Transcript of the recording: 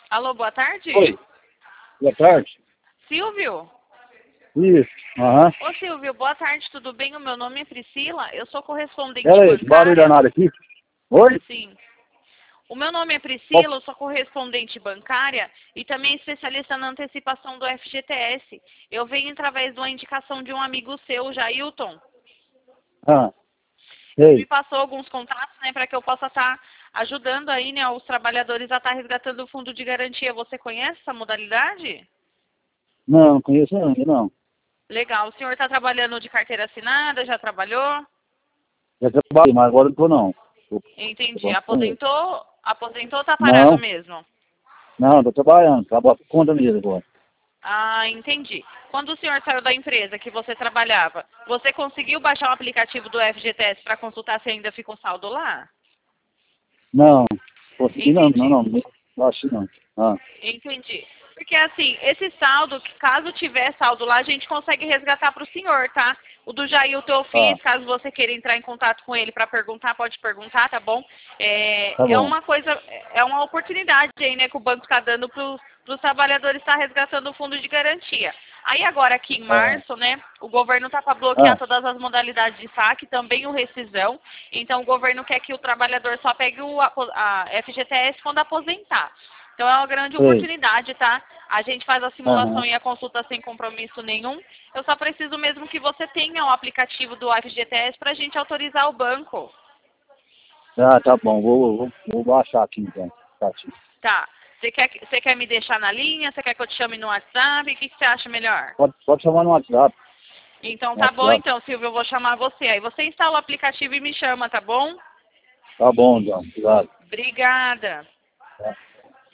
Alô, boa tarde? Oi, boa tarde. Silvio? Isso, aham. Ô Silvio, boa tarde, tudo bem? O meu nome é Priscila, eu sou correspondente Pera aí, barulho bancária. danado aqui. Oi? Sim. O meu nome é Qual- Priscila, eu sou correspondente bancária e também especialista na antecipação do FGTS. Eu venho através de uma indicação de um amigo seu, Jailton. Ah, Ele me sei. passou alguns contatos, né, para que eu possa estar ajudando aí, né, os trabalhadores a estar resgatando o fundo de garantia. Você conhece essa modalidade? Não conheço ainda, não. Legal. O senhor está trabalhando de carteira assinada? Já trabalhou? Já trabalhei, mas agora não tô não. Entendi. Tô com ele. Aposentou ou tá parado Não, mesmo? não, tô trabalhando, trabalho por conta mesmo agora. Ah, entendi. Quando o senhor saiu da empresa que você trabalhava, você conseguiu baixar o aplicativo do FGTS para consultar se ainda ficou saldo lá? Não, consegui Entendi. não acho não. Ah, Entendi. Porque assim, esse saldo, que caso tiver saldo lá, a gente consegue resgatar para o senhor, tá? O do Jailton eu ah, fiz, caso você queira entrar em contato com ele para perguntar, pode perguntar, tá bom? tá É bom. uma coisa, é uma oportunidade aí, né, que o banco está dando para os trabalhadores estar resgatando o fundo de garantia. Aí agora aqui em Ah, março, né, o governo está para bloquear ah, todas as modalidades de saque, também o rescisão. Então o governo quer que o trabalhador só pegue a FGTS quando aposentar. Então é uma grande sei. oportunidade, tá? A gente faz a simulação Aham. e a consulta sem compromisso nenhum. Eu só preciso mesmo que você tenha o aplicativo do FGTS para a gente autorizar o banco. Ah, tá bom, vou baixar aqui então. Tá, aqui. Tá. Você quer me deixar na linha? Você quer que eu te chame no WhatsApp? O que você acha melhor? Pode chamar no WhatsApp. Então No tá bom WhatsApp. então, Silvio, eu vou chamar você. Aí você instala o aplicativo e me chama, tá bom? Tá bom, então. Obrigado. Obrigada. Tá.